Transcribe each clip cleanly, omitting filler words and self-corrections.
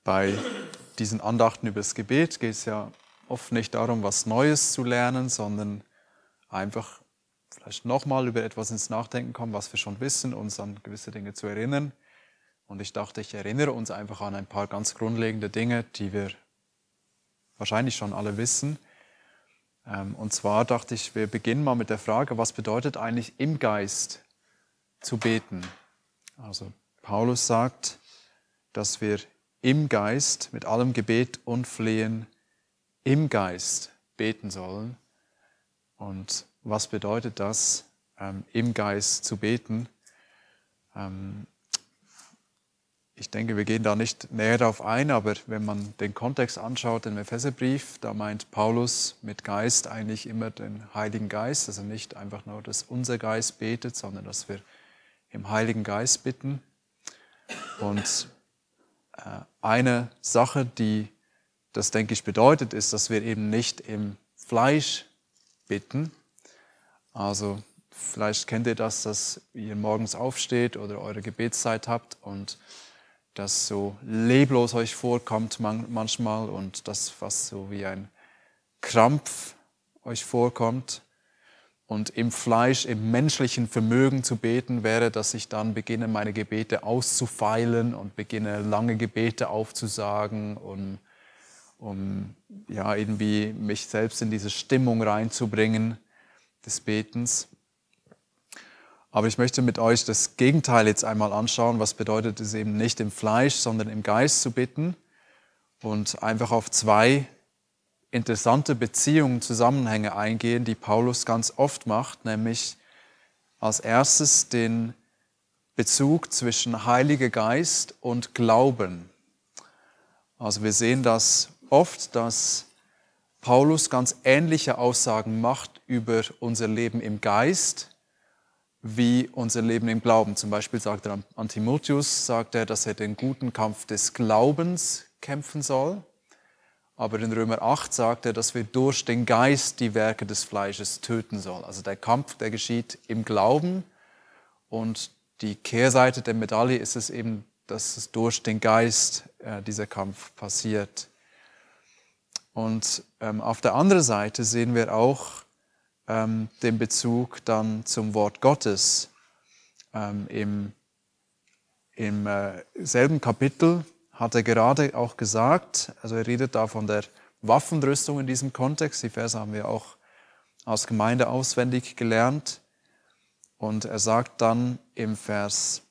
Bei diesen Andachten über das Gebet geht es ja oft nicht darum, was Neues zu lernen, sondern einfach vielleicht nochmal über etwas ins Nachdenken kommen, was wir schon wissen, uns an gewisse Dinge zu erinnern. Und ich dachte, ich erinnere uns einfach an ein paar ganz grundlegende Dinge, die wir wahrscheinlich schon alle wissen. Und zwar dachte ich, wir beginnen mal mit der Frage, was bedeutet eigentlich im Geist zu beten? Also Paulus sagt, dass wir im Geist, mit allem Gebet und Flehen, im Geist beten sollen. Und was bedeutet das, im Geist zu beten? Ich denke, wir gehen da nicht näher darauf ein, aber wenn man den Kontext anschaut im Epheserbrief, da meint Paulus mit Geist eigentlich immer den Heiligen Geist, also nicht einfach nur, dass unser Geist betet, sondern dass wir im Heiligen Geist bitten. Und eine Sache, die das, denke ich, bedeutet, ist, dass wir eben nicht im Fleisch bitten. Also vielleicht kennt ihr das, dass ihr morgens aufsteht oder eure Gebetszeit habt und das so leblos euch vorkommt manchmal und das fast so wie ein Krampf euch vorkommt. Und im Fleisch, im menschlichen Vermögen zu beten, wäre, dass ich dann beginne, meine Gebete auszufeilen und beginne, lange Gebete aufzusagen, um ja, irgendwie mich selbst in diese Stimmung reinzubringen des Betens. Aber ich möchte mit euch das Gegenteil jetzt einmal anschauen. Was bedeutet es eben nicht im Fleisch, sondern im Geist zu bitten und einfach auf zwei interessante Beziehungen, Zusammenhänge eingehen, die Paulus ganz oft macht, nämlich als erstes den Bezug zwischen Heiliger Geist und Glauben. Also wir sehen das oft, dass Paulus ganz ähnliche Aussagen macht über unser Leben im Geist wie unser Leben im Glauben. Zum Beispiel sagt er an Timotheus, sagt er, dass er den guten Kampf des Glaubens kämpfen soll. Aber in Römer 8 sagt er, dass wir durch den Geist die Werke des Fleisches töten sollen. Also der Kampf, der geschieht im Glauben. Und die Kehrseite der Medaille ist es eben, dass es durch den Geist dieser Kampf passiert. Und auf der anderen Seite sehen wir auch den Bezug dann zum Wort Gottes. Im selben Kapitel hat er gerade auch gesagt, also er redet da von der Waffenrüstung in diesem Kontext, die Verse haben wir auch als Gemeinde auswendig gelernt. Und er sagt dann im Vers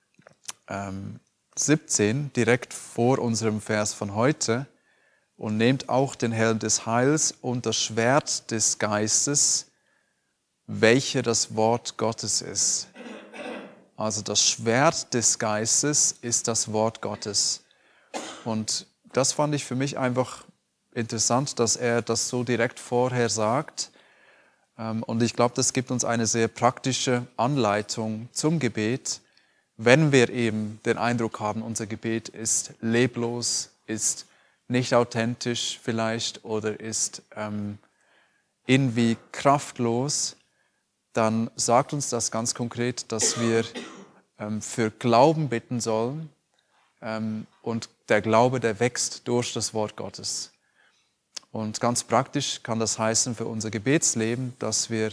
17, direkt vor unserem Vers von heute, und nehmt auch den Helm des Heils und das Schwert des Geistes, welcher das Wort Gottes ist. Also das Schwert des Geistes ist das Wort Gottes. Und das fand ich für mich einfach interessant, dass er das so direkt vorher sagt. Und ich glaube, das gibt uns eine sehr praktische Anleitung zum Gebet, wenn wir eben den Eindruck haben, unser Gebet ist leblos, ist nicht authentisch vielleicht oder ist irgendwie kraftlos, dann sagt uns das ganz konkret, dass wir für Glauben bitten sollen. Und der Glaube, der wächst durch das Wort Gottes. Und ganz praktisch kann das heißen für unser Gebetsleben, dass wir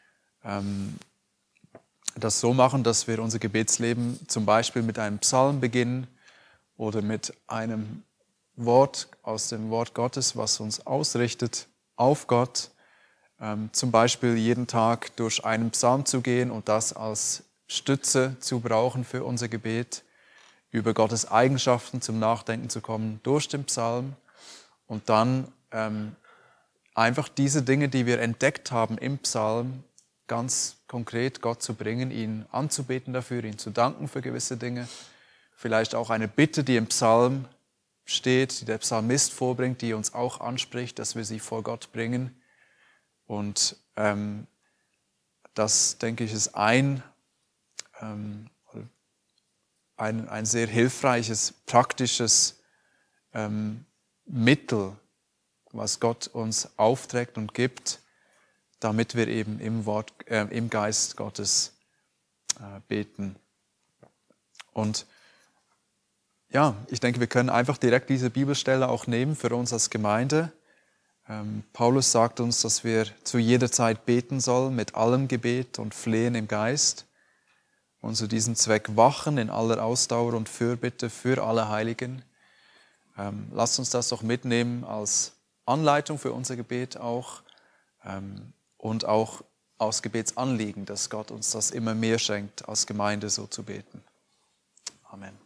das so machen, dass wir unser Gebetsleben zum Beispiel mit einem Psalm beginnen oder mit einem Wort aus dem Wort Gottes, was uns ausrichtet auf Gott. Zum Beispiel jeden Tag durch einen Psalm zu gehen und das als Stütze zu brauchen für unser Gebet, über Gottes Eigenschaften zum Nachdenken zu kommen durch den Psalm und dann einfach diese Dinge, die wir entdeckt haben im Psalm, ganz konkret Gott zu bringen, ihn anzubeten dafür, ihn zu danken für gewisse Dinge. Vielleicht auch eine Bitte, die im Psalm steht, die der Psalmist vorbringt, die uns auch anspricht, dass wir sie vor Gott bringen. Und das, denke ich, ist ein sehr hilfreiches, praktisches Mittel, was Gott uns aufträgt und gibt, damit wir eben im Geist Gottes beten. Und Ja, ich denke, wir können einfach direkt diese Bibelstelle auch nehmen für uns als Gemeinde. Paulus sagt uns, dass wir zu jeder Zeit beten sollen, mit allem Gebet und Flehen im Geist und zu diesem Zweck wachen in aller Ausdauer und Fürbitte für alle Heiligen. Lasst uns das doch mitnehmen als Anleitung für unser Gebet auch und auch aus Gebetsanliegen, dass Gott uns das immer mehr schenkt, als Gemeinde so zu beten. Amen.